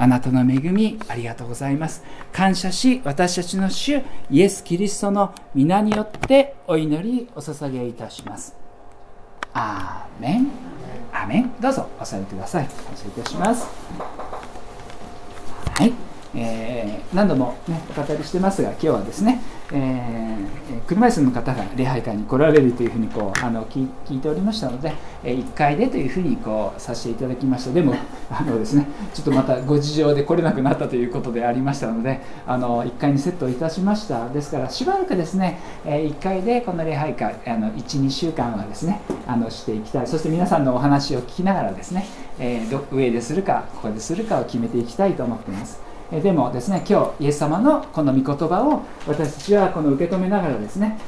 あなたの恵みありがとうございます。感謝し、私たちの主イエス・キリストの皆によってお祈りお捧げいたします。アーメン。アーメン。どうぞお座りください。感謝いたします。はい、何度も、お語りしてますが、今日はですね、車椅子の方が礼拝会に来られるというふうに聞いておりましたので、1階でというふうにさせていただきました。でもですね、ちょっとまたご事情で来れなくなったということでありましたので、1階にセットいたしました。ですからしばらくですね、1階でこの礼拝会 1,2 週間はですねしていきたい。そして皆さんのお話を聞きながらですね、上でするかここでするかを決めていきたいと思っています。でもですね、今日イエス様のこの御言葉を私たちは受け止めながらですね、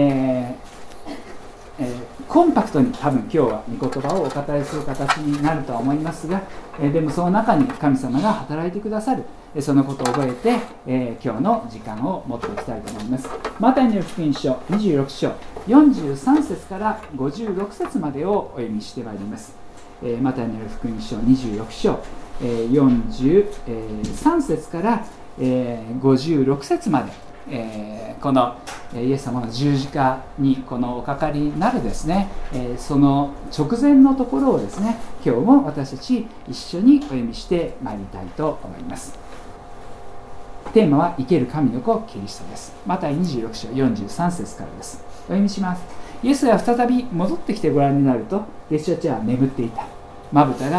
コンパクトに多分今日は御言葉をお語りする形になるとは思いますが、でもその中に神様が働いてくださる、そのことを覚えて、今日の時間を持っていきたいと思います。マタイの福音書26章43節から56節までをお読みしてまいります。マタイの福音書26章43節から56節まで、このイエス様の十字架におかかりになるですね、その直前のところをですね、今日も私たち一緒にお読みしてまいりたいと思います。テーマは生ける神の子キリストです。マタイ26章43節からです。お読みします。イエスが再び戻ってきてご覧になると、弟子たちは眠っていた。まぶたが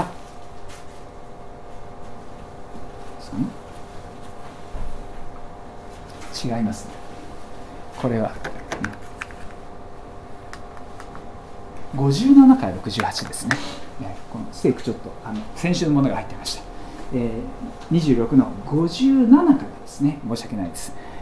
違いますね。これは、57から68ですね。このステークちょっと先週のものが入っていました。26の57からですね。申し訳ないです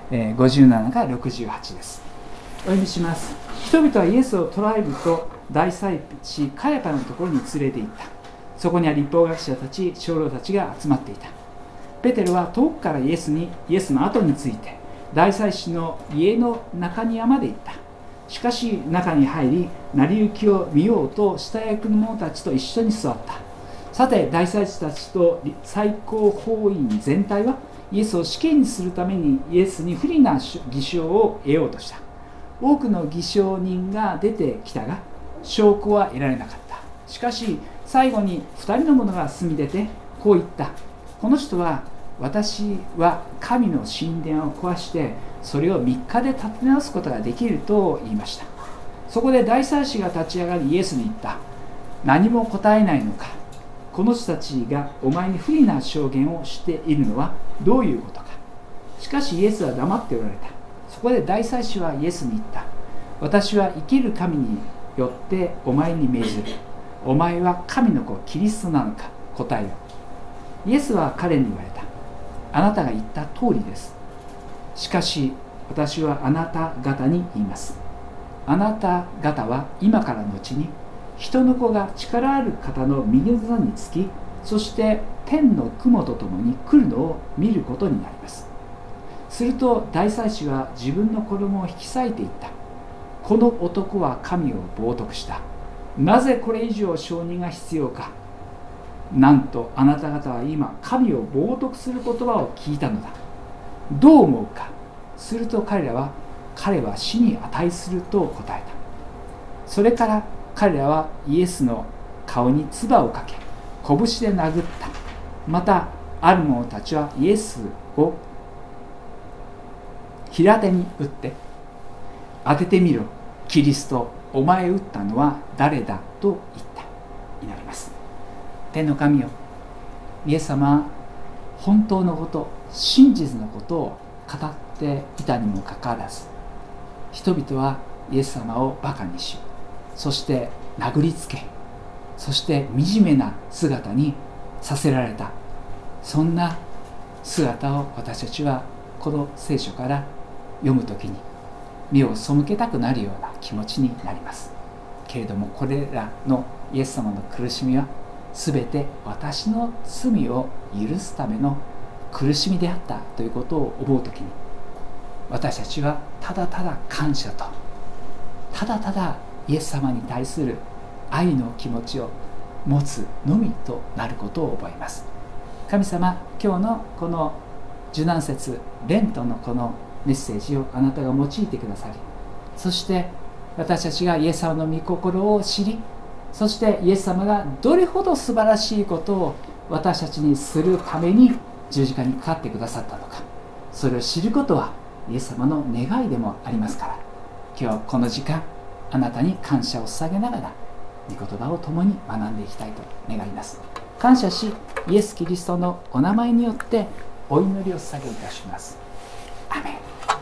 。57から68です。お読みします。人々はイエスを捕らえると大祭司カヤパのところに連れて行った。そこには立法学者たち、長老たちが集まっていた。ペテロは遠くからイエスの後について大祭司の家の中庭まで行った。しかし中に入り、成り行きを見ようと下役の者たちと一緒に座った。さて大祭司たちと最高法院全体はイエスを死刑にするためにイエスに不利な偽証を得ようとした。多くの偽証人が出てきたが証拠は得られなかった。しかし最後に2人の者が進み出てこう言った。この人は、私は神の神殿を壊してそれを3日で建て直すことができると言いました。そこで大祭司が立ち上がりイエスに言った。何も答えないのか。この人たちがお前に不利な証言をしているのはどういうことか。しかしイエスは黙っておられた。そこで大祭司はイエスに言った。私は生きる神によってお前に命ずる。お前は神の子キリストなのか。答えよ。イエスは彼に言われた。あなたが言った通りです。しかし私はあなた方に言います。あなた方は今からのちに人の子が力ある方の右の座につき、そして天の雲とともに来るのを見ることになります。すると大祭司は自分の衣を引き裂いていった。この男は神を冒涜した。なぜこれ以上証人が必要か。なんとあなた方は今神を冒涜する言葉を聞いたのだ。どう思うか。すると彼は死に値すると答えた。それから彼らはイエスの顔に唾をかけ拳で殴った。またある者たちはイエスを平手に打って、当ててみろキリスト、お前打ったのは誰だと言った。祈ります。天の神よ、イエス様は本当のこと、真実のことを語っていたにもかかわらず、人々はイエス様をバカにし、そして殴りつけ、そして惨めな姿にさせられた。そんな姿を私たちはこの聖書から読むときに目を背けたくなるような気持ちになります。けれどもこれらのイエス様の苦しみはすべて私の罪を許すための苦しみであったということを思うときに、私たちはただただ感謝と、ただただイエス様に対する愛の気持ちを持つのみとなることを覚えます。 神様、今日のこの受難節レントのこのメッセージをあなたが用いてくださり、そして私たちがイエス様の御心を知り、そしてイエス様がどれほど素晴らしいことを私たちにするために十字架にかかってくださったのか、それを知ることはイエス様の願いでもありますから、今日この時間あなたに感謝を捧げながら御言葉を共に学んでいきたいと願います。感謝し、イエス・キリストのお名前によってお祈りを捧げいたします。アメ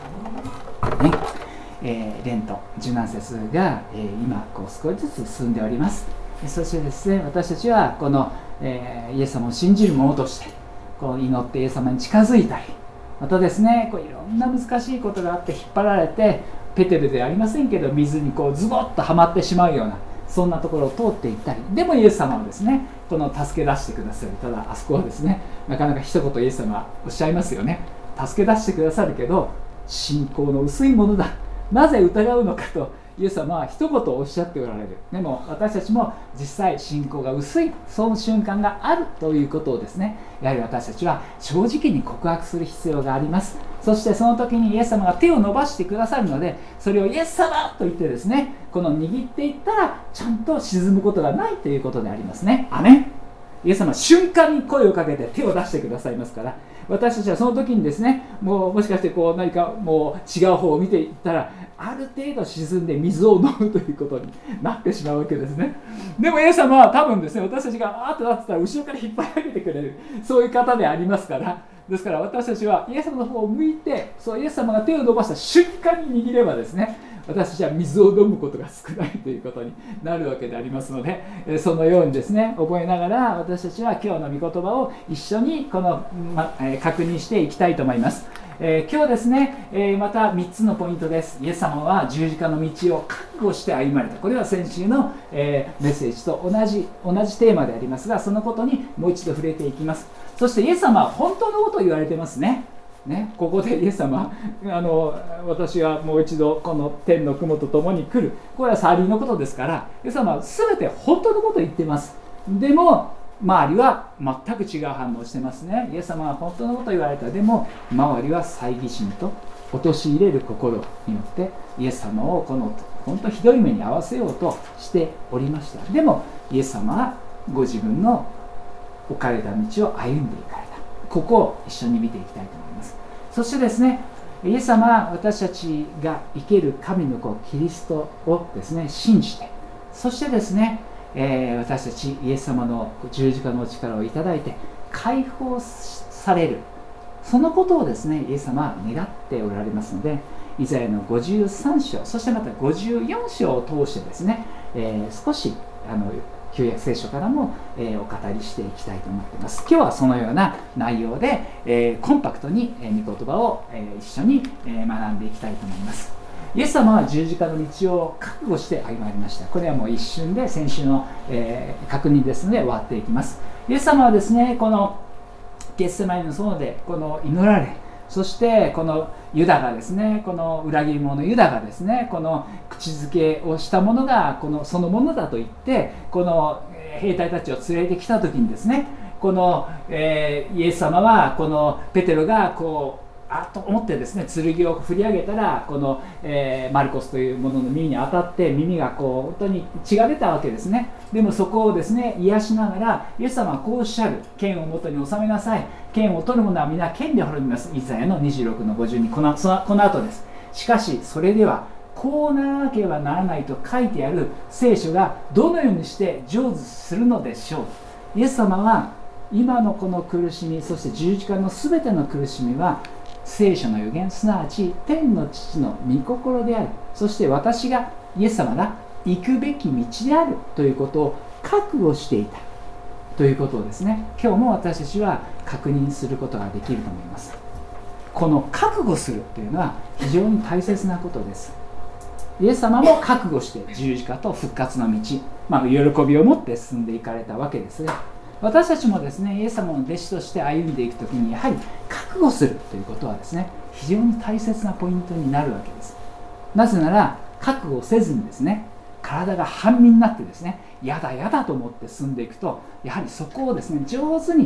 ン。レント受難節が、今こう少しずつ進んでおります。そしてですね、私たちはこの、イエス様を信じる者としてこう祈ってイエス様に近づいたり、またですね、こういろんな難しいことがあって引っ張られて、ペテルではありませんけど水にこうズボッとはまってしまうような、そんなところを通っていったり、でもイエス様はですね、この助け出してくださる。ただあそこはですね、なかなか一言イエス様はおっしゃいますよね。助け出してくださるけど信仰の薄いものだ、なぜ疑うのかとイエス様は一言おっしゃっておられる。でも私たちも実際信仰が薄い、その瞬間があるということをですね、やはり私たちは正直に告白する必要があります。そしてその時にイエス様が手を伸ばしてくださるので、それをイエス様と言ってですね、この握っていったらちゃんと沈むことがないということでありますね。アメン。イエス様は瞬間に声をかけて手を出してくださいますから、私たちはその時にですね、もしかしてこう何かもう違う方を見ていったらある程度沈んで水を飲むということになってしまうわけですね。でもイエス様は多分ですね、私たちがあーっとなってたら後ろから引っ張り上げてくれる、そういう方でありますから、ですから私たちはイエス様の方を向いて、そうイエス様が手を伸ばした瞬間に握ればですね、私たちは水を飲むことが少ないということになるわけでありますので、そのようにですね覚えながら、私たちは今日の御言葉を一緒にこの、確認していきたいと思います。今日ですね、また3つのポイントです。イエス様は十字架の道を覚悟して歩まれた。これは先週の、メッセージと同じテーマでありますが、そのことにもう一度触れていきます。そしてイエス様は本当のことを言われてますね。ここでイエス様、私はもう一度この天の雲と共に来る、これは再臨のことですから、イエス様は全て本当のことを言っています。でも周りは全く違う反応をしてますね。イエス様は本当のことを言われた。でも周りは猜疑心と陥れる心によってイエス様をこの本当ひどい目に遭わせようとしておりました。でもイエス様はご自分の置かれた道を歩んでいかれた。ここを一緒に見ていきたいと思います。そしてですね、イエス様は私たちが生ける神の子キリストをですね信じて、そしてですね、私たちイエス様の十字架の力をいただいて解放される、そのことをですねイエス様は願っておられますので、イザヤの53章、そしてまた54章を通してですね、少し旧約聖書からも、お語りしていきたいと思っています。今日はそのような内容で、コンパクトに、御言葉を、一緒に、学んでいきたいと思います。イエス様は十字架の道を覚悟して歩まれました。これはもう一瞬で先週の、確認ですので終わっていきます。イエス様はですね、このゲッセマイの園でこの祈られ、そしてこのユダがですね、この裏切り者ユダがですね、この口づけをしたものがそのものだと言って、この兵隊たちを連れてきた時にですね、この、イエス様はこのペテロがこうと思ってですね、剣を振り上げたらこの、マルコスというものの耳に当たって耳がこう本当に血が出たわけですね。でもそこをですね癒しながらイエス様はこうおっしゃる。剣を元に収めなさい。剣を取る者は皆剣で滅びます。イザヤの26の52、この後です。しかしそれではこうならなければならないと書いてある聖書がどのようにして成就するのでしょう。イエス様は今のこの苦しみ、そして十字架のすべての苦しみは聖書の予言、すなわち天の父の御心である。そして私がイエス様が行くべき道であるということを覚悟していたということをですね、今日も私たちは確認することができると思います。この覚悟するというのは非常に大切なことです。イエス様も覚悟して十字架と復活の道、喜びを持って進んでいかれたわけですが、私たちもですねイエス様の弟子として歩んでいくときにやはり覚悟するということはですね非常に大切なポイントになるわけです。なぜなら覚悟せずにですね体が半身になってですねやだやだと思って進んでいくと、やはりそこをですね上手に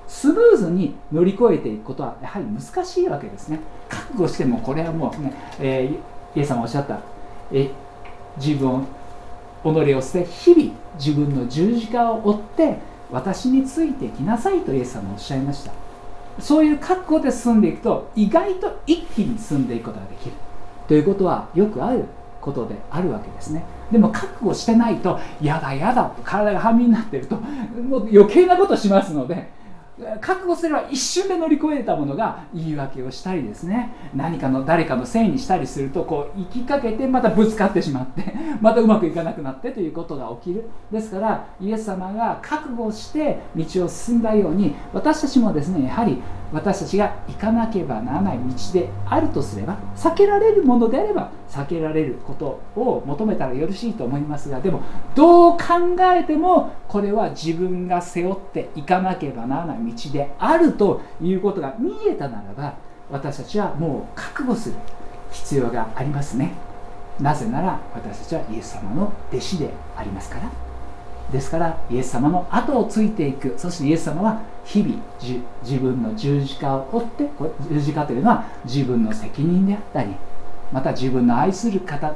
スムーズに乗り越えていくことはやはり難しいわけですね。覚悟してもこれはもうね、イエス様おっしゃった、自分己を捨て日々自分の十字架を追って私についてきなさいとイエス様おっしゃいました。そういう覚悟で進んでいくと意外と一気に進んでいくことができるということはよくあることであるわけですね。でも覚悟してないとやだやだと体が半身になっているともう余計なことしますので、覚悟すれば一瞬で乗り越えたものが言い訳をしたりですね、何かの誰かのせいにしたりするとこう行きかけてまたぶつかってしまってまたうまくいかなくなってということが起きる。ですからイエス様が覚悟して道を進んだように、私たちもですね、やはり私たちが行かなければならない道であるとすれば、避けられるものであれば避けられることを求めたらよろしいと思いますが、でもどう考えてもこれは自分が背負っていかなければならない道であるということが見えたならば、私たちはもう覚悟する必要がありますね。なぜなら私たちはイエス様の弟子でありますから。ですからイエス様の後をついていく。そしてイエス様は日々自分の十字架を追って、これ十字架というのは自分の責任であったり、また自分の愛する方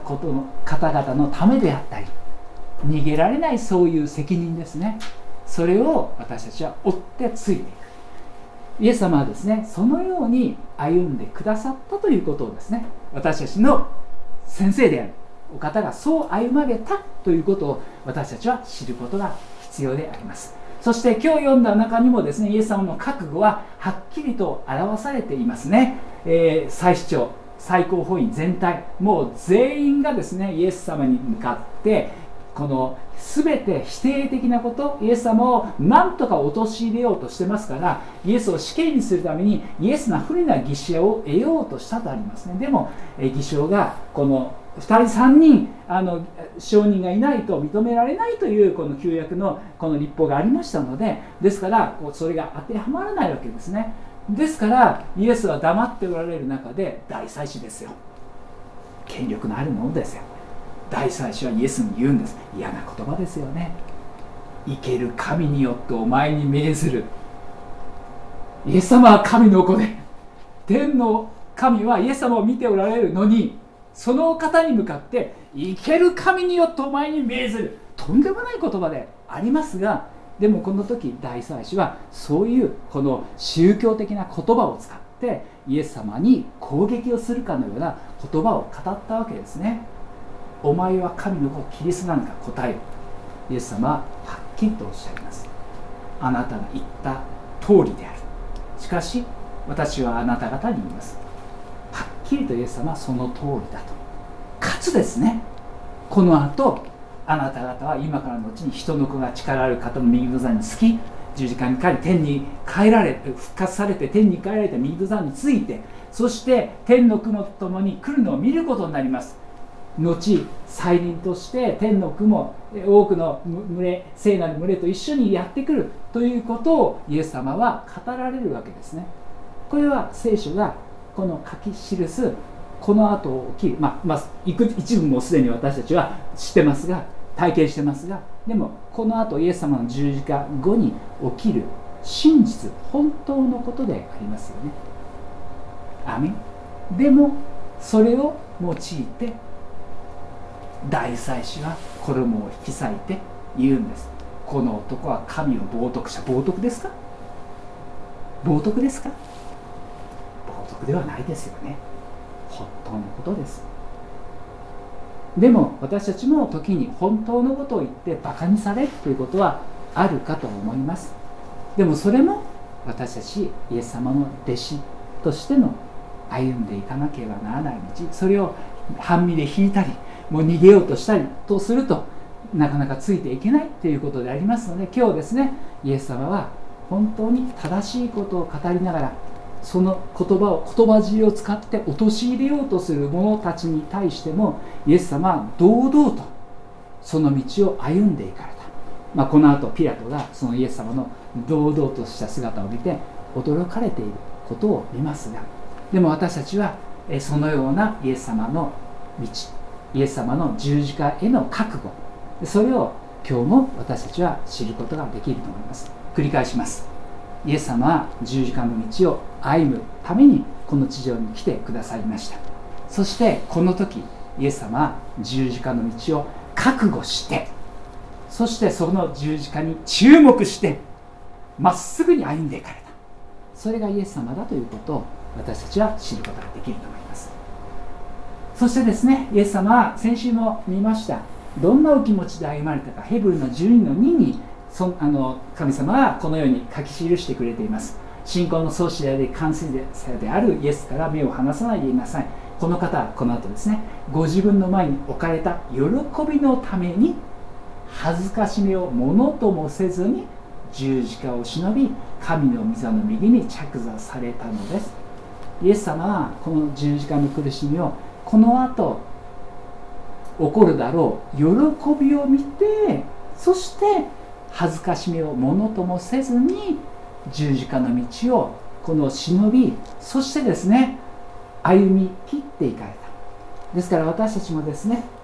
々のためであったり、逃げられないそういう責任ですね。それを私たちは追ってついていく。イエス様はですね、そのように歩んでくださったということをですね、私たちの先生であるお方がそう歩まれたということを私たちは知ることが必要であります。そして今日読んだ中にもですね、イエス様の覚悟ははっきりと表されていますね。祭司長、最高法院全体、もう全員がですね、イエス様に向かってこの全て否定的なこと、イエス様を何とか陥れようとしてますから、イエスを死刑にするためにイエスの不利な偽証を得ようとしたとありますね。でも偽証がこの2人3人証人がいないと認められないというこの旧約のこの律法がありましたので、ですからそれが当てはまらないわけですね。ですからイエスは黙っておられる中で大祭司ですよ、権力のあるものですよ。大祭司はイエスに言うんです。嫌な言葉ですよね。生ける神によってお前に命ずる。イエス様は神の子で、天の神はイエス様を見ておられるのに、その方に向かって生ける神によってお前に命ずる、とんでもない言葉でありますが、でもこの時大祭司はそういうこの宗教的な言葉を使ってイエス様に攻撃をするかのような言葉を語ったわけですね。お前は神の子キリストなのか、答えよ。イエス様ははっきりとおっしゃいます。あなたが言った通りである。しかし私はあなた方に言います。はっきりとイエス様はその通りだと。かつですね、この後あなた方は今からのうちに人の子が力ある方の右の座につき、十字架にかかり天に帰られ、復活されて天に帰られて右の座について、そして天の雲と共に来るのを見ることになります。後再臨として天の雲、多くの群れ、聖なる群れと一緒にやってくるということをイエス様は語られるわけですね。これは聖書がこの書き記すこの後起きる、一部もすでに私たちは知ってますが、体験してますが、でもこの後イエス様の十字架後に起きる真実、本当のことでありますよね。アメン。でもそれを用いて大祭司は衣を引き裂いて言うんです。この男は神を冒涜した。冒涜ですか？冒涜ですか？冒涜ではないですよね。本当のことです。でも私たちも時に本当のことを言ってバカにされるということはあるかと思います。でもそれも私たちイエス様の弟子としての歩んでいかなければならない道、それを半身で引いたりもう逃げようとしたりとするとなかなかついていけないということでありますので、今日ですね、イエス様は本当に正しいことを語りながら、その言葉尻を使って陥れようとする者たちに対してもイエス様は堂々とその道を歩んでいかれた。この後ピラトがそのイエス様の堂々とした姿を見て驚かれていることを見ますが、でも私たちはそのようなイエス様の道、イエス様の十字架への覚悟、それを今日も私たちは知ることができると思います。繰り返します。 イエス様は十字架の道を歩むためにこの地上に来てくださいました。そしてこの時イエス様は十字架の道を覚悟して、そしてその十字架に注目してまっすぐに歩んでいかれた。それがイエス様だということを私たちは知ることができると思います。そしてですね、イエス様は先週も見ました、どんなお気持ちで歩まれたか、ヘブルの12の2に神様はこのように書き記してくれています。信仰の創始者で完成者であるイエスから目を離さないでいなさい。この方はこの後ですね、ご自分の前に置かれた喜びのために恥ずかしめをものともせずに十字架を忍び、神の御座の右に着座されたのです。イエス様はこの十字架の苦しみをこの後起こるだろう喜びを見て、そして恥ずかしめをものともせずに十字架の道をこの忍び、そしてですね歩み切っていかれた。ですから私たちもですね、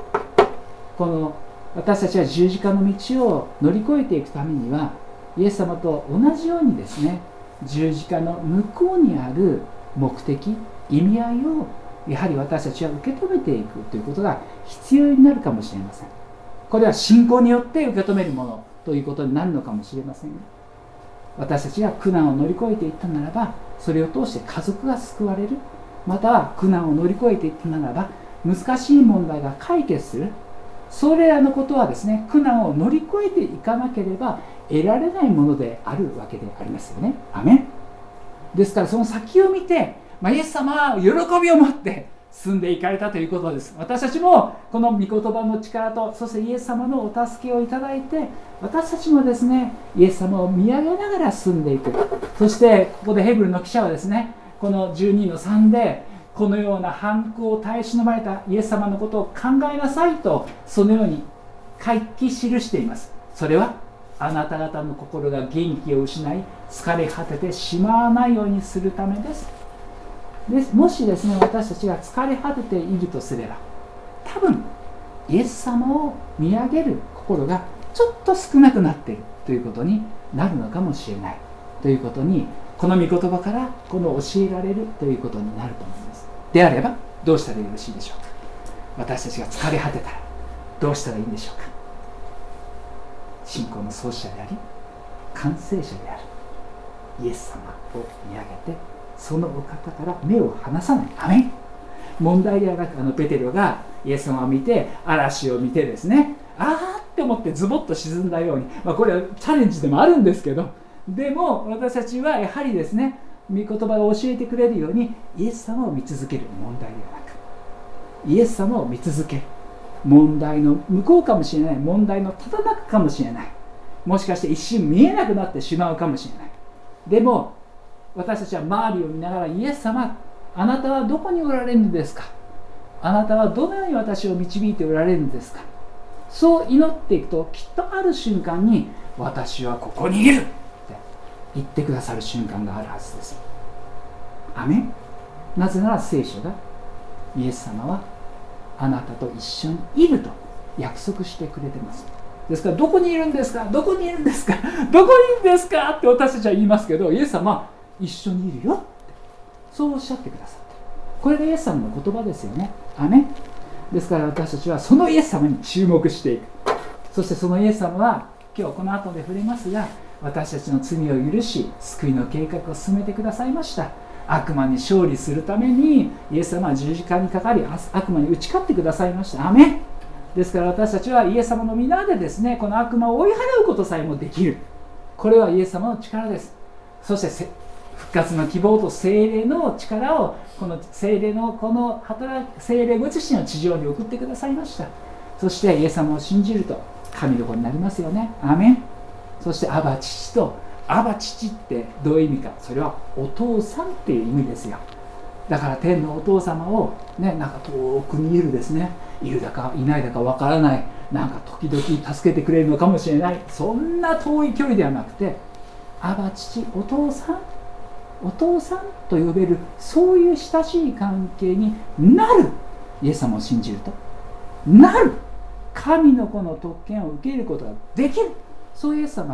私たちは十字架の道を乗り越えていくためには、イエス様と同じようにですね、十字架の向こうにある目的、意味合いをやはり私たちは受け止めていくということが必要になるかもしれません。これは信仰によって受け止めるものということになるのかもしれませんが、私たちが苦難を乗り越えていったならば、それを通して家族が救われる、または苦難を乗り越えていったならば難しい問題が解決する、それらのことはですね、苦難を乗り越えていかなければ得られないものであるわけでありますよね。アメン。ですからその先を見て、イエス様は喜びを持って進んでいかれたということです。私たちもこの御言葉の力と、そしてイエス様のお助けをいただいて、私たちもですねイエス様を見上げながら進んでいく。そしてここでヘブルの記者はですね、この12の3でこのような反抗を耐え忍ばれたイエス様のことを考えなさいと、そのように書き記しています。それはあなた方の心が元気を失い疲れ果ててしまわないようにするためです。もしですね、私たちが疲れ果てているとすれば、多分イエス様を見上げる心がちょっと少なくなっているということになるのかもしれないということに、この御言葉からこの教えられるということになると思います。であればどうしたらよろしいでしょうか。私たちが疲れ果てたらどうしたらいいんでしょうか。信仰の創始者であり完成者であるイエス様を見上げて、そのお方から目を離さない。アメン。問題ではなく、ペテロがイエス様を見て、嵐を見てですね、あーって思ってズボッと沈んだように、これはチャレンジでもあるんですけど、でも私たちはやはりですね、御言葉が教えてくれるようにイエス様を見続ける問題ではなく、イエス様を見続ける、問題の向こうかもしれない、問題のただ中かもしれない、もしかして一瞬見えなくなってしまうかもしれない。でも私たちは周りを見ながら、イエス様、あなたはどこにおられるのですか、あなたはどのように私を導いておられるのですか。そう祈っていくと、きっとある瞬間に私はここにいるって言ってくださる瞬間があるはずです。アメン。なぜなら聖書が、イエス様はあなたと一緒にいると約束してくれています。ですから、どこにいるんですか、どこにいるんですか、どこにいるんですかって私たちは言いますけど、イエス様は一緒にいるよってそうおっしゃってくださって、これがイエス様の言葉ですよね。アメン。ですから私たちはそのイエス様に注目していく。そしてそのイエス様は、今日この後で触れますが、私たちの罪を許し救いの計画を進めてくださいました。悪魔に勝利するためにイエス様は十字架にかかり、悪魔に打ち勝ってくださいました。アメン。ですから私たちはイエス様の皆でですね、この悪魔を追い払うことさえもできる。これはイエス様の力です。そして復活の希望と聖霊の力を、この聖霊のこの聖霊ご自身を地上に送ってくださいました。そしてイエス様を信じると神の子になりますよね。アメン。そしてアバ父と、アバ父ってどういう意味か、それはお父さんっていう意味ですよ。だから天のお父様をね、なんか遠くにいるですね、いるだかいないだかわからない、なんか時々助けてくれるのかもしれない、そんな遠い距離ではなくて、アバ父、お父さん、お父さんと呼べる、そういう親しい関係になる。イエス様を信じるとなる。神の子の特権を受けることができる。そういうイエス様は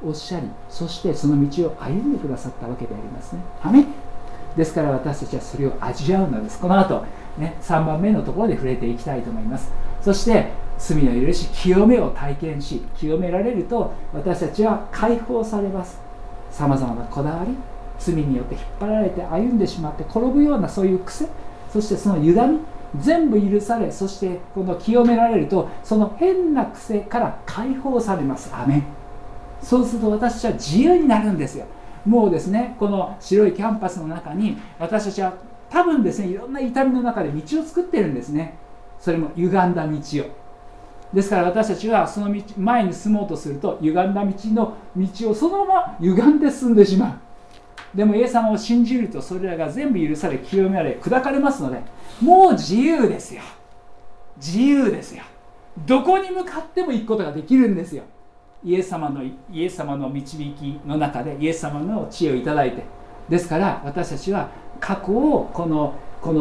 おっしゃり、そしてその道を歩んでくださったわけでありますね。アメン。ですから私たちはそれを味わうのです。この後、3番目のところで触れていきたいと思います。そして罪の許し、清めを体験し、清められると私たちは解放されます。さまざまなこだわり、罪によって引っ張られて歩んでしまって転ぶようなそういう癖、そしてその歪み、全部許され、そしてこの清められるとその変な癖から解放されます。アメン。そうすると私たちは自由になるんですよ。もうですね、この白いキャンパスの中に私たちは多分ですね、いろんな痛みの中で道を作ってるんですね。それも歪んだ道を。ですから私たちはその道前に進もうとすると、歪んだ道をそのまま歪んで進んでしまう。でもイエス様を信じるとそれらが全部許され、清められ、砕かれますので、もう自由ですよ。自由ですよ。どこに向かっても行くことができるんですよ。イエス様の導きの中でイエス様の知恵をいただいて、ですから私たちは過去をこの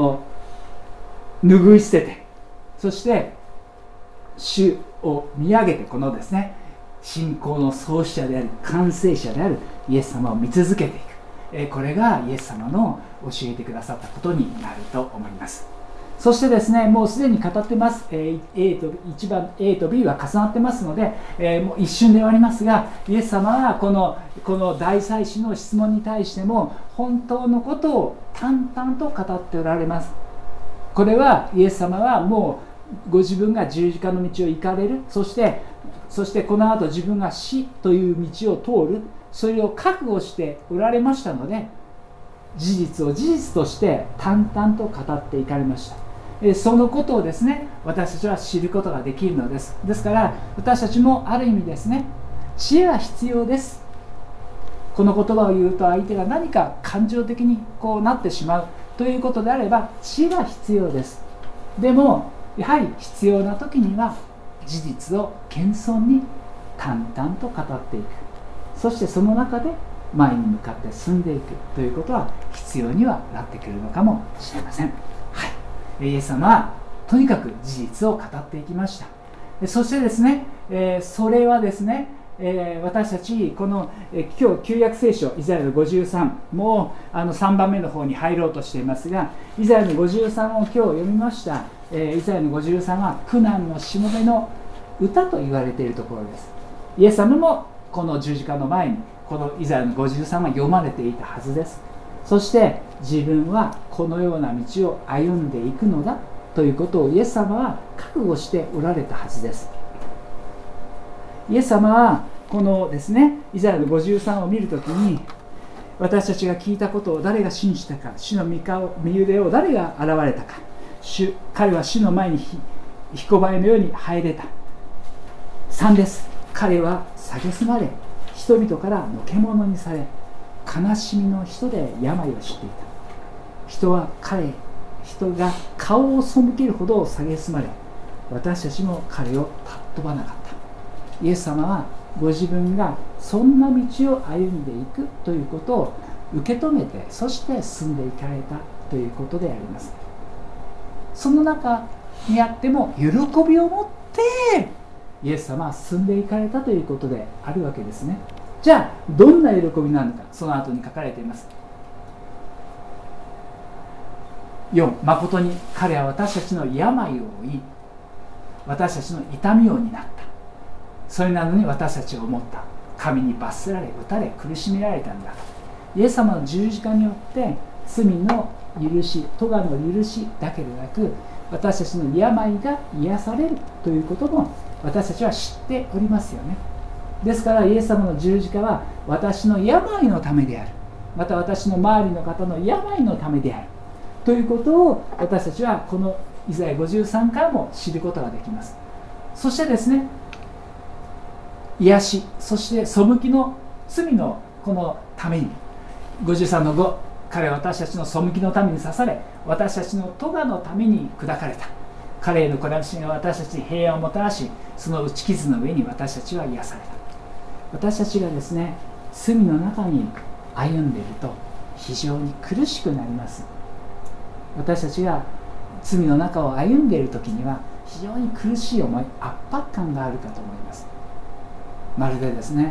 拭い捨てて、そして主を見上げて、このですね、信仰の創始者であり完成者であるイエス様を見続けていく、これがイエス様の教えてくださったことになると思います。そしてですね、もうすでに語ってます、1番 A と B は重なってますので、もう一瞬で終わりますが、イエス様はこの大祭司の質問に対しても本当のことを淡々と語っておられます。これはイエス様はもうご自分が十字架の道を行かれる、そしてこの後自分が死という道を通る、それを覚悟しておられましたので、事実を事実として淡々と語っていかれました。そのことをですね、私たちは知ることができるのです。ですから私たちもある意味ですね、知恵は必要です。この言葉を言うと相手が何か感情的にこうなってしまうということであれば、知恵は必要です。でもやはり必要な時には事実を謙遜に淡々と語っていく、そしてその中で前に向かって進んでいくということは必要にはなってくるのかもしれません。イエス様はとにかく事実を語っていきました。そしてですね、それはですね、私たちこの今日旧約聖書イザヤの53、もう3番目の方に入ろうとしていますが、イザヤの53を今日読みました。イザヤの53は苦難のしもべの歌と言われているところです。イエス様もこの十字架の前にこのイザヤの53は読まれていたはずです。そして自分はこのような道を歩んでいくのだということをイエス様は覚悟しておられたはずです。イエス様はこのですね、イザヤの53を見るときに、私たちが聞いたことを誰が信じたか、主の御腕を誰が現れたか、彼は主の前に彦バエのように入れた。3です。彼は蔑まれ、人々からのけ者にされ、悲しみの人で病を知っていた。人が顔を背けるほど蔑まれ、私たちも彼を尊ばなかった。イエス様はご自分がそんな道を歩んでいくということを受け止めて、そして進んでいかれたということであります。その中にあっても喜びを持ってイエス様は進んでいかれたということであるわけですね。じゃあどんな喜びなのか、その後に書かれています。4、誠に彼は私たちの病を負い、私たちの痛みを担った。それなのに私たちは思った。神に罰せられ、打たれ、苦しめられたんだ。イエス様の十字架によって罪の許し、咎の許しだけでなく、私たちの病が癒されるということも私たちは知っておりますよね。ですからイエス様の十字架は私の病のためである、また私の周りの方の病のためであるということを私たちはこのイザヤ53からも知ることができます。そしてですね、癒し、そして背きの罪のこのために、53の5、彼は私たちの背きのために刺され、私たちの咎のために砕かれた。彼への懲らしみが私たちに平安をもたらし、その打ち傷の上に私たちは癒された。私たちがですね、罪の中に歩んでいると非常に苦しくなります。私たちが罪の中を歩んでいる時には非常に苦しい思い、圧迫感があるかと思います。まるでですね、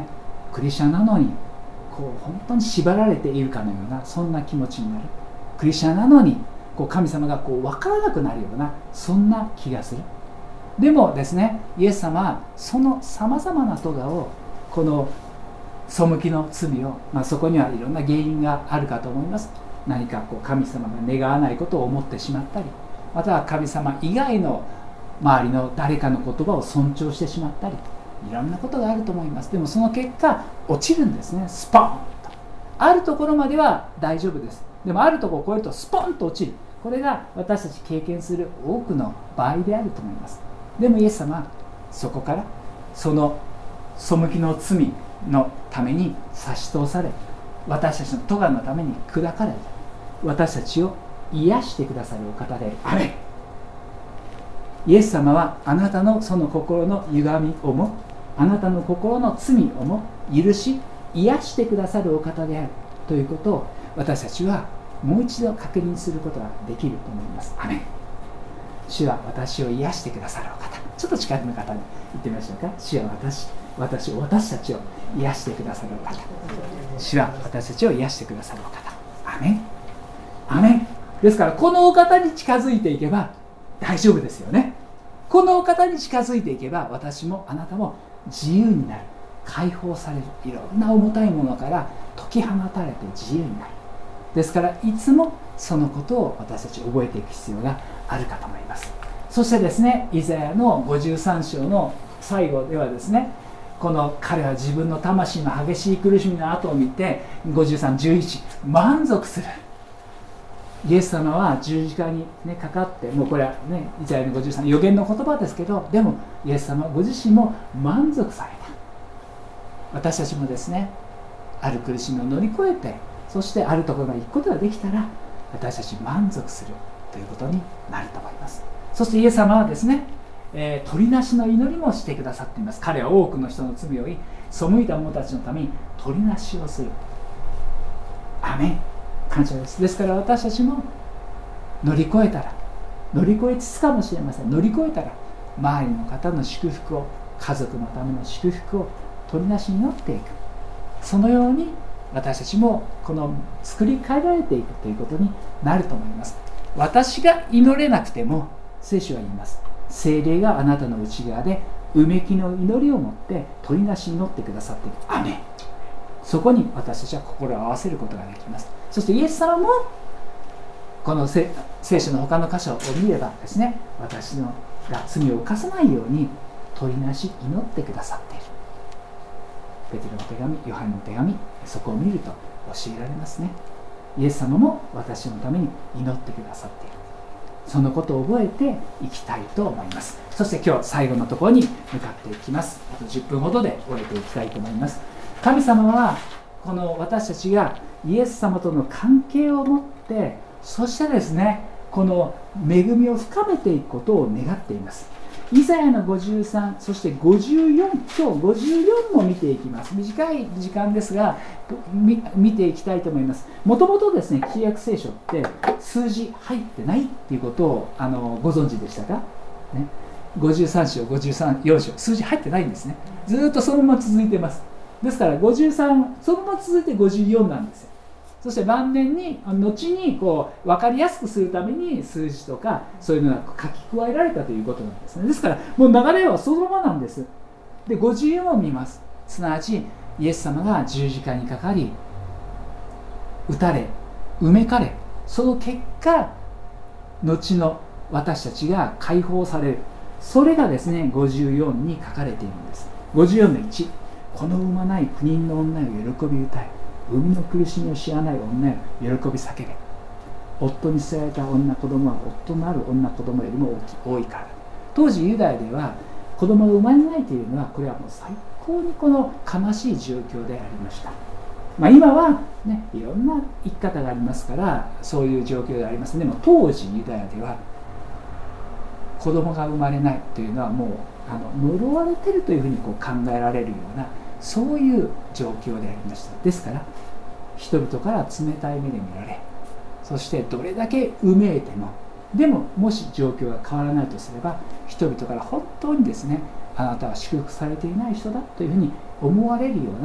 クリスチャンなのに本当に縛られているかのような、そんな気持ちになる。クリスチャンなのに神様が分からなくなるような、そんな気がする。でもですね、イエス様はそのさまざまな咎を、この背きの罪を、そこにはいろんな原因があるかと思います。何か神様が願わないことを思ってしまったり、または神様以外の周りの誰かの言葉を尊重してしまったり、いろんなことがあると思います。でもその結果落ちるんですね。スポーンと。あるところまでは大丈夫です。でもあるところを超えるとスポンと落ちる。これが私たち経験する多くの場合であると思います。でもイエス様はそこからその背きの罪のために差し通され、私たちの咎のために砕かれ、私たちを癒してくださるお方である。アメン。イエス様はあなたのその心の歪みをも、あなたの心の罪をも許し癒してくださるお方であるということを、私たちはもう一度確認することができると思います。アメン。主は私を癒してくださるお方。ちょっと近くの方に言ってみましょうか。主は私たちを癒してくださるお方。主は私たちを癒してくださるお方。アメン。アメン。ですからこのお方に近づいていけば大丈夫ですよね。このお方に近づいていけば、私もあなたも自由になる、解放される。いろんな重たいものから解き放たれて自由になる。ですからいつもそのことを私たち覚えていく必要があるかと思います。そしてですね、イザヤの53章の最後ではですね、この彼は自分の魂の激しい苦しみの後を見て、53、11、満足する。イエス様は十字架に、かかって、もうこれはね、イザヤの53、予言の言葉ですけど、でもイエス様ご自身も満足された。私たちもですね、ある苦しみを乗り越えて、そしてあるところまで行くことができたら、私たち満足するということになると思います。そしてイエス様はですね、取りなしの祈りもしてくださっています。彼は多くの人の罪を背いた者たちのために取りなしをする。アメン。感謝です。ですから私たちも乗り越えたら、乗り越えつつかもしれません。乗り越えたら周りの方の祝福を、家族のための祝福を取りなしに祈っていく。そのように私たちもこの作り変えられていくということになると思います。私が祈れなくても聖書は言います。聖霊があなたの内側でうめきの祈りを持って取りなしに祈ってくださっている。アメン。そこに私たちは心を合わせることができます。そしてイエス様もこの聖書の他の箇所を見ればですね、私が罪を犯さないように取りなし祈ってくださっている。ペテロの手紙、ヨハネの手紙、そこを見ると教えられますね。イエス様も私のために祈ってくださっている。そのことを覚えていきたいと思います。そして今日最後のところに向かっていきます。あと10分ほどで終えていきたいと思います。神様はこの私たちがイエス様との関係を持って、そしてですね、この恵みを深めていくことを願っています。イザヤの53、そして54、今日54も見ていきます。短い時間ですが見ていきたいと思います。もともとですね、旧約聖書って数字入ってないっていうことをご存知でしたか、ね、53章、54章、数字入ってないんですね。ずっとそのまま続いてます。ですから53、そのまま続いて54なんですよ。そして晩年に後に分かりやすくするために数字とかそういうのが書き加えられたということなんですね。ですからもう流れはそのままなんです。で54を見ます。すなわちイエス様が十字架にかかり、打たれ、埋めかれ、その結果後の私たちが解放される。それがですね、54に書かれているんです。54の1、この産まない不妊の女よ喜び歌え、産みの苦しみを知らない女よ喜び叫べ。夫に捨てられた女子供は夫のある女子供よりも多いから。当時ユダヤでは子供が生まれないというのは、これはもう最高にこの悲しい状況でありました。今はね、いろんな生き方がありますからそういう状況であります。でも当時ユダヤでは子供が生まれないというのはもう呪われているというふうに考えられるような、そういう状況でありました。ですから人々から冷たい目で見られ、そしてどれだけうめいても、でももし状況が変わらないとすれば、人々から本当にですね、あなたは祝福されていない人だというふうに思われるような、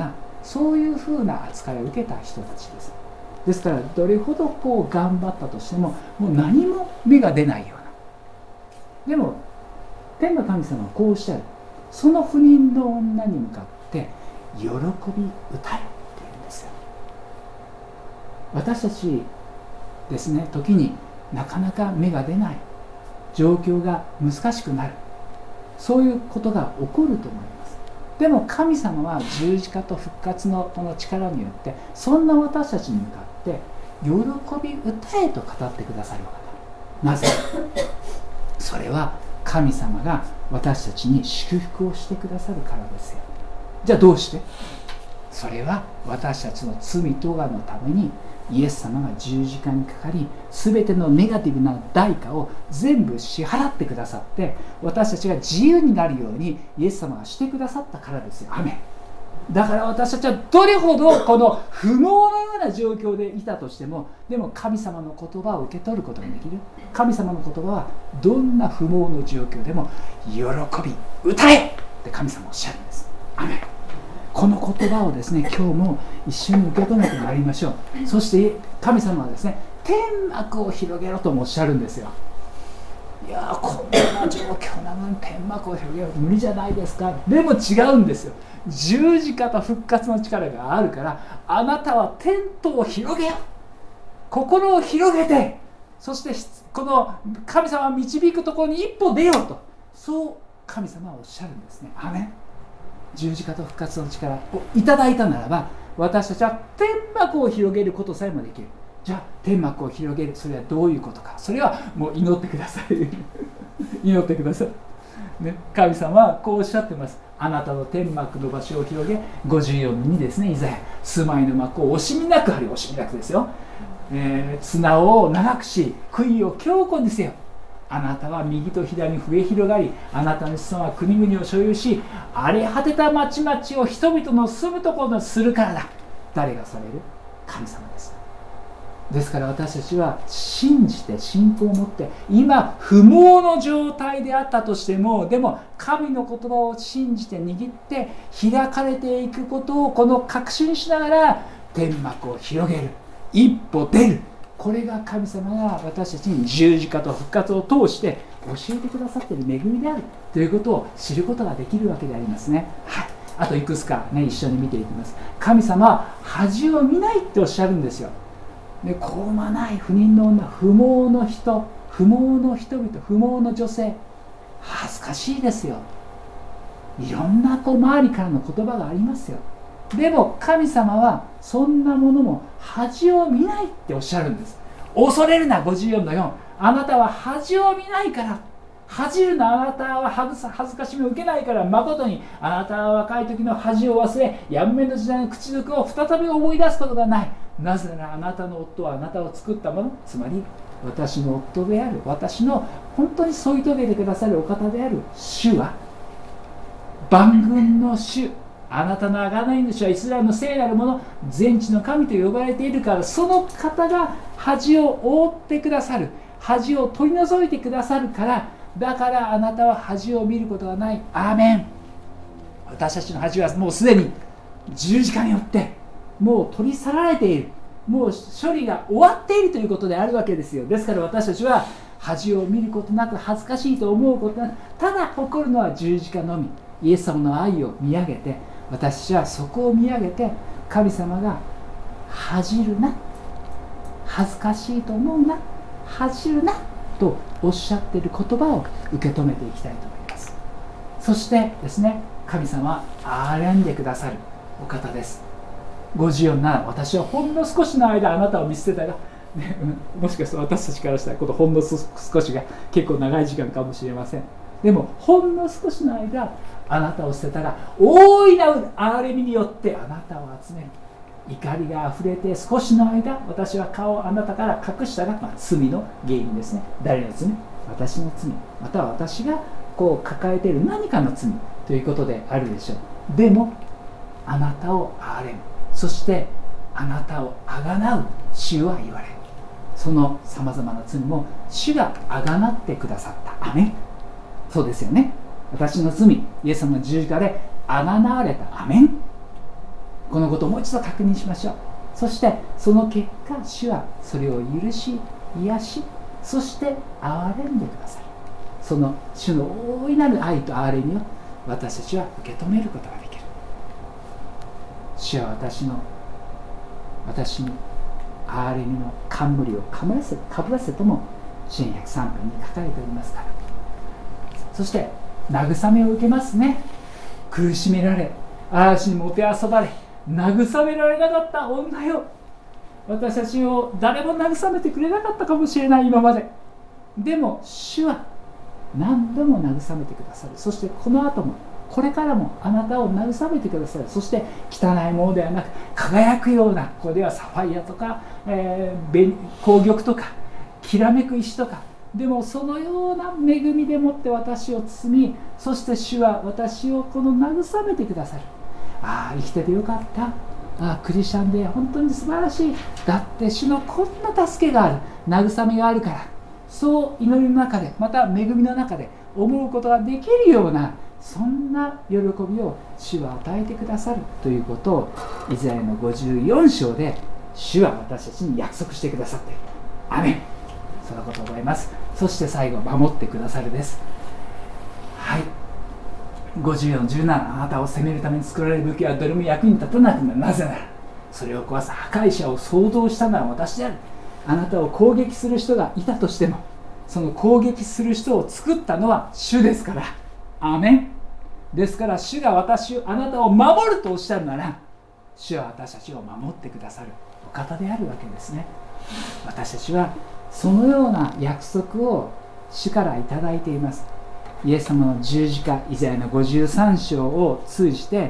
そういうふうな扱いを受けた人たちです。ですからどれほどこう頑張ったとしてももう何も芽が出ないような。でも天の神様はこうおっしゃる。その不妊の女に向かって喜び歌えって言うんですよ。私たちですね、時になかなか芽が出ない状況が難しくなる、そういうことが起こると思います。でも神様は十字架と復活のこの力によってそんな私たちに向かって喜び歌えと語ってくださるお方。なぜ？それは神様が私たちに祝福をしてくださるからですよ。じゃあどうして？それは私たちの罪咎のためにイエス様が十字架にかかり、全てのネガティブな代価を全部支払ってくださって、私たちが自由になるようにイエス様がしてくださったからですよ。アメン。だから私たちはどれほどこの不毛のような状況でいたとしても、でも神様の言葉を受け取ることができる。神様の言葉はどんな不毛の状況でも喜び歌えって神様おっしゃるんです。アメン。この言葉をですね、今日も一緒に受け止めてまいりましょう。そして神様はですね、天幕を広げろともおっしゃるんですよ。いやこんな状況なのに天幕を広げる無理じゃないですか。でも違うんですよ。十字架と復活の力があるから、あなたはテントを広げよう、心を広げて、そしてこの神様を導くところに一歩出ようと、そう神様はおっしゃるんですね。アメン。十字架と復活の力をいただいたならば、私たちは天幕を広げることさえもできる。じゃあ天幕を広げる、それはどういうことか。それはもう祈ってください祈ってください、ね、神様はこうおっしゃってます。あなたの天幕の場所を広げ、54にですね、イザヤ、住まいの幕を惜しみなく張り、惜しみなくですよ、綱を長くし、杭を強固にせよ。あなたは右と左に増え広がり、あなたの子孫は国々を所有し、荒れ果てた町々を人々の住むところにするからだ。誰がされる？神様です。ですから私たちは信じて信仰を持って、今不毛の状態であったとしても、でも神の言葉を信じて握って開かれていくことをこの確信しながら天幕を広げる、一歩出る。これが神様が私たちに十字架と復活を通して教えてくださっている恵みであるということを知ることができるわけでありますね。はい、あといくつか、ね、一緒に見ていきます。神様は恥を見ないっておっしゃるんですよ。で、子まない不妊の女、不毛の人、不毛の人々、不毛の女性、恥ずかしいですよ。いろんな周りからの言葉がありますよ。でも神様はそんなものも恥を見ないっておっしゃるんです。恐れるな、54の4。あなたは恥を見ないから、恥じるな、あなたは恥ずかしみを受けないから、誠にあなたは若い時の恥を忘れ、やんめの時代の口づくを再び思い出すことがない。なぜならあなたの夫はあなたを作ったもの、つまり私の夫である、私の本当に添い遂げてくださるお方である主は、万軍の主、あなたの贖い主はイスラエルの聖なるもの、全地の神と呼ばれているから、その方が恥を覆ってくださる、恥を取り除いてくださるから、だからあなたは恥を見ることがない。アーメン。私たちの恥はもうすでに十字架によってもう取り去られている、もう処理が終わっているということであるわけですよ。ですから私たちは恥を見ることなく、恥ずかしいと思うことなく、ただ誇るのは十字架のみ、イエス様の愛を見上げて、私たちはそこを見上げて、神様が恥じるな、恥ずかしいと思うな、恥じるなとおっしゃっている言葉を受け止めていきたいと思います。そしてですね、神様は憐れんでくださるお方です。54なら、私はほんの少しの間あなたを見捨てたが、ね、もしかすると私たちからしたらこのほんの少しが結構長い時間かもしれません。でもほんの少しの間あなたを捨てたが、大いなる憐れみによってあなたを集める。怒りがあふれて少しの間私は顔をあなたから隠したが、罪の原因ですね。誰の罪？私の罪、または私がこう抱えている何かの罪ということであるでしょう。でもあなたを憐れむ、そしてあなたをあがなう主は言われる。そのさまざまな罪も主があがなってくださった。アメン。そうですよね。私の罪、イエス様の十字架であがなわれた。アメン。 このことをもう一度確認しましょう。そしてその結果、主はそれを許し、癒し、そして憐れんでくださる。その主の大いなる愛と憐れみを私たちは受け止めることができる。主は私に憐れみの冠をかぶらせとも詩篇103編に書かれておりますから。そして慰めを受けますね。苦しめられ、嵐にもてあそばれ、慰められなかった女よ、私たちを誰も慰めてくれなかったかもしれない今まで。でも主は何度も慰めてくださる。そしてこの後もこれからもあなたを慰めてくださる。そして汚いものではなく輝くような、ここではサファイアとか、紅玉とかきらめく石とか、でもそのような恵みでもって私を包み、そして主は私をこの慰めてくださる。ああ、生きててよかった、ああ、クリスチャンで本当に素晴らしい、だって主のこんな助けがある、慰めがあるから、そう祈りの中で、また恵みの中で思うことができるような、そんな喜びを主は与えてくださるということをイザヤの54章で主は私たちに約束してくださっている。アメン。そのことを覚えます。そして最後、守ってくださるです。はい、54、17、あなたを責めるために作られる武器はどれも役に立たなくなる。なぜならそれを壊す破壊者を創造したのは私である。あなたを攻撃する人がいたとしても、その攻撃する人を作ったのは主ですから。アーメン。ですから主があなたを守るとおっしゃるなら、主は私たちを守ってくださるお方であるわけですね。私たちはそのような約束を主からいただいています。イエス様の十字架、イザヤの53章を通じて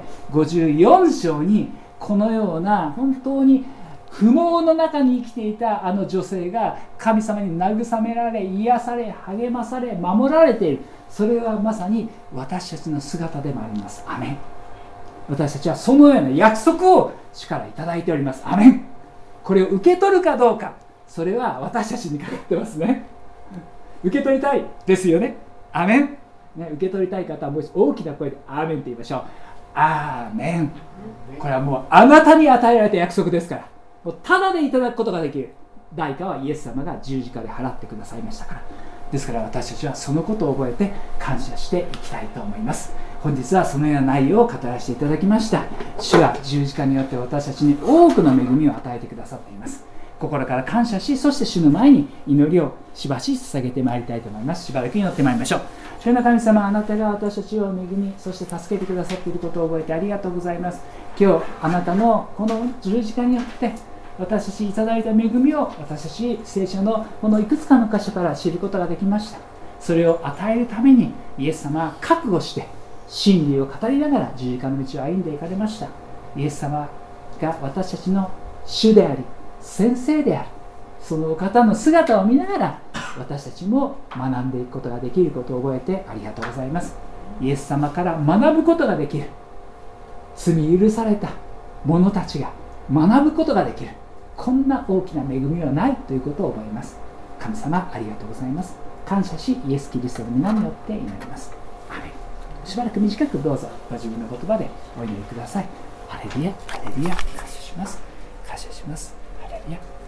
54章にこのような本当に不毛の中に生きていたあの女性が神様に慰められ、癒され、励まされ、守られている。それはまさに私たちの姿でもあります。アメン。私たちはそのような約束を主からいただいております。アメン。これを受け取るかどうか、それは私たちにかかってますね。受け取りたいですよね。アメン、ね、受け取りたい方はもう大きな声でアーメンって言いましょう。アーメン。これはもうあなたに与えられた約束ですから、もうただでいただくことができる。代価はイエス様が十字架で払ってくださいましたから。ですから私たちはそのことを覚えて感謝していきたいと思います。本日はそのような内容を語らせていただきました。主は十字架によって私たちに多くの恵みを与えてくださっています。心から感謝し、そして主の前に祈りをしばし捧げてまいりたいと思います。しばらく祈ってまいりましょう。主の神様、あなたが私たちを恵み、そして助けてくださっていることを覚えてありがとうございます。今日あなたのこの十字架によって私たちいただいた恵みを、私たち聖書のこのいくつかの箇所から知ることができました。それを与えるためにイエス様は覚悟して真理を語りながら十字架の道を歩んでいかれました。イエス様が私たちの主であり先生である、そのお方の姿を見ながら私たちも学んでいくことができることを覚えてありがとうございます。イエス様から学ぶことができる、罪許された者たちが学ぶことができる、こんな大きな恵みはないということを覚えます。神様、ありがとうございます。感謝し、イエス・キリストの皆によって祈ります。アメン。しばらく短くどうぞご自分の言葉でお祈りください。ハレルヤ、ハレルヤ、感謝します。感謝します。ハレルヤ。